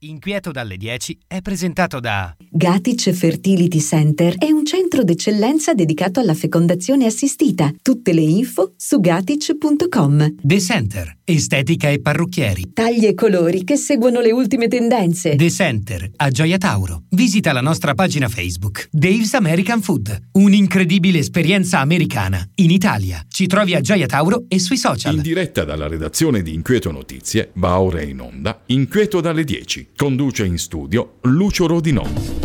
Inquieto dalle 10 è presentato da Gatic Fertility Center è un centro d'eccellenza dedicato alla fecondazione assistita. Tutte le info su gatic.com. The Center, estetica e parrucchieri. Tagli e colori che seguono le ultime tendenze. The Center, a Gioia Tauro. Visita la nostra pagina Facebook. Dave's American Food, un'incredibile esperienza americana in Italia. Ci trovi a Gioia Tauro e sui social. In diretta dalla redazione di Inquieto Notizie, va ora in onda Inquieto dalle 10. Conduce in studio Lucio Rodinò.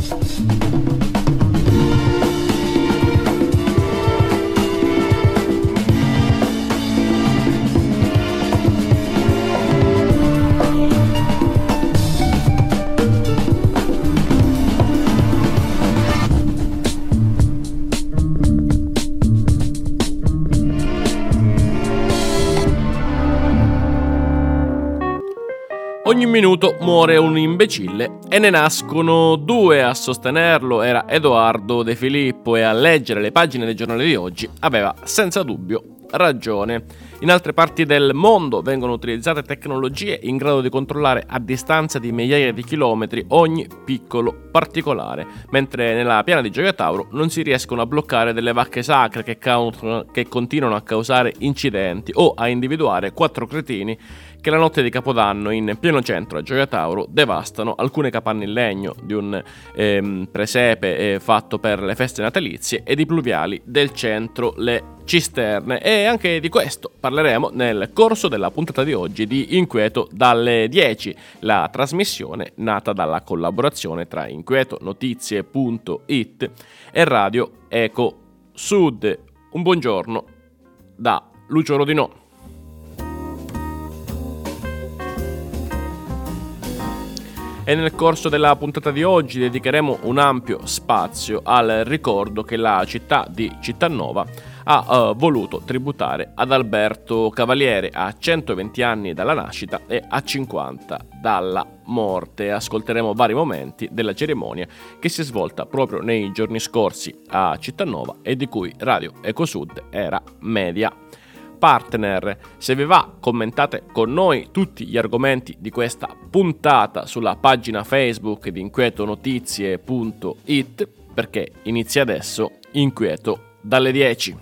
Ogni minuto muore un imbecille e ne nascono due. A sostenerlo era Edoardo De Filippo e a leggere le pagine dei giornali di oggi aveva senza dubbio ragione. In altre parti del mondo vengono utilizzate tecnologie in grado di controllare a distanza di migliaia di chilometri ogni piccolo particolare, mentre nella piana di Gioia Tauro non si riescono a bloccare delle vacche sacre che continuano a causare incidenti o a individuare 4 cretini che la notte di Capodanno in pieno centro a Gioia Tauro devastano alcune capanne in legno di un presepe fatto per le feste natalizie ed i pluviali del centro, le cisterne. E anche di questo parleremo nel corso della puntata di oggi di Inquieto dalle 10, la trasmissione nata dalla collaborazione tra inquietonotizie.it e Radio Eco Sud. Un buongiorno da Lucio Rodinò. E nel corso della puntata di oggi dedicheremo un ampio spazio al ricordo che la città di Cittanova ha voluto tributare ad Alberto Cavaliere a 120 anni dalla nascita e a 50 dalla morte. Ascolteremo vari momenti della cerimonia che si è svolta proprio nei giorni scorsi a Cittanova e di cui Radio Ecosud era media partner. Se vi va, commentate con noi tutti gli argomenti di questa puntata sulla pagina Facebook di inquietonotizie.it, perché inizia adesso Inquieto dalle 10.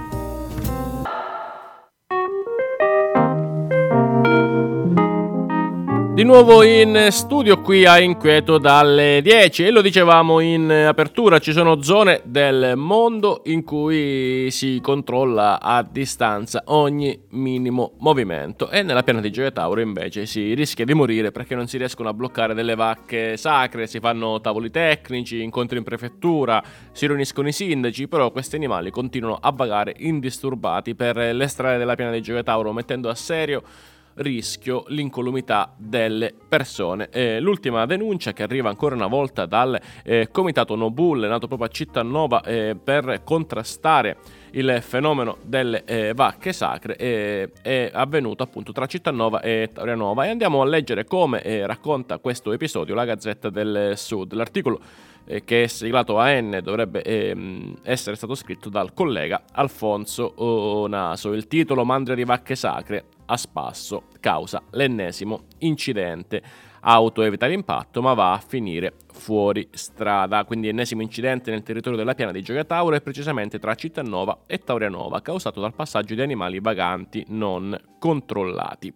Di nuovo in studio qui a Inquieto dalle 10 e lo dicevamo in apertura, ci sono zone del mondo in cui si controlla a distanza ogni minimo movimento e nella piana di Gioia Tauro invece si rischia di morire perché non si riescono a bloccare delle vacche sacre, si fanno tavoli tecnici, incontri in prefettura, si riuniscono i sindaci, però questi animali continuano a vagare indisturbati per le strade della piana di Gioia Tauro, mettendo a serio rischio l'incolumità delle persone. L'ultima denuncia che arriva ancora una volta dal comitato No Bull, nato proprio a Cittanova per contrastare il fenomeno delle vacche sacre, è avvenuto appunto tra Cittanova e Taurianova, e andiamo a leggere come racconta questo episodio la Gazzetta del Sud. L'articolo che è siglato AN dovrebbe essere stato scritto dal collega Alfonso Naso. Il titolo: Mandria di vacche sacre a spasso causa l'ennesimo incidente. Auto evita l'impatto ma va a finire fuori strada. Quindi ennesimo incidente nel territorio della piana di Gioia Tauro e precisamente tra Cittanova e Taurianova, causato dal passaggio di animali vaganti non controllati.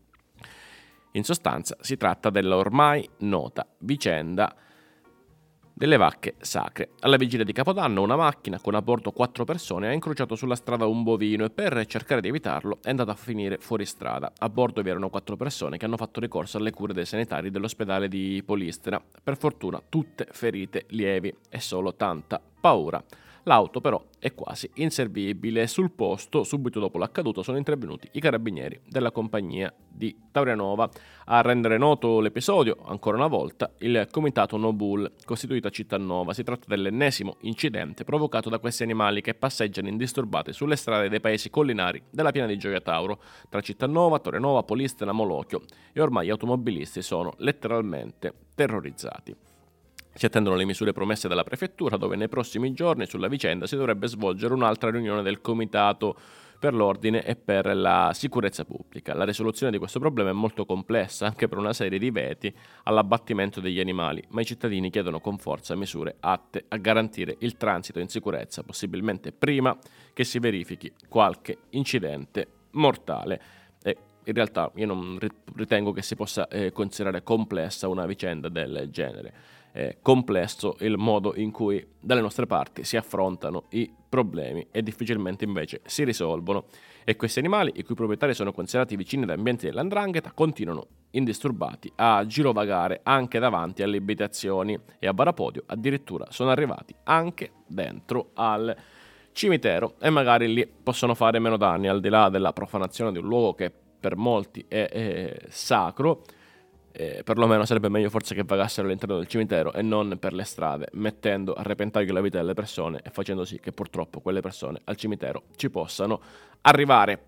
In sostanza si tratta della ormai nota vicenda delle vacche sacre. Alla vigilia di Capodanno una macchina con a bordo 4 persone ha incrociato sulla strada un bovino e per cercare di evitarlo è andata a finire fuori strada. A bordo vi erano 4 persone che hanno fatto ricorso alle cure dei sanitari dell'ospedale di Polistena. Per fortuna tutte ferite lievi e solo tanta paura. L'auto però è quasi inservibile. Sul posto, subito dopo l'accaduto, sono intervenuti i carabinieri della compagnia di Taurianova. A rendere noto l'episodio, ancora una volta, il comitato No Bull, costituito a Cittanova. Si tratta dell'ennesimo incidente provocato da questi animali che passeggiano indisturbati sulle strade dei paesi collinari della piana di Gioia Tauro, tra Cittanova, Taurianova, Polistena, Molochio, e ormai gli automobilisti sono letteralmente terrorizzati. Si attendono le misure promesse dalla prefettura, dove nei prossimi giorni sulla vicenda si dovrebbe svolgere un'altra riunione del comitato per l'ordine e per la sicurezza pubblica. La risoluzione di questo problema è molto complessa anche per una serie di veti all'abbattimento degli animali, ma i cittadini chiedono con forza misure atte a garantire il transito in sicurezza, possibilmente prima che si verifichi qualche incidente mortale. E in realtà io non ritengo che si possa considerare complessa una vicenda del genere. È complesso il modo in cui dalle nostre parti si affrontano i problemi e difficilmente invece si risolvono, e questi animali, i cui proprietari sono considerati vicini ad ambienti dell''ndrangheta, continuano indisturbati a girovagare anche davanti alle abitazioni, e a Barapodio addirittura sono arrivati anche dentro al cimitero, e magari lì possono fare meno danni, al di là della profanazione di un luogo che per molti è sacro. Perlomeno sarebbe meglio forse che vagassero all'interno del cimitero e non per le strade, mettendo a repentaglio la vita delle persone e facendo sì che purtroppo quelle persone al cimitero ci possano arrivare.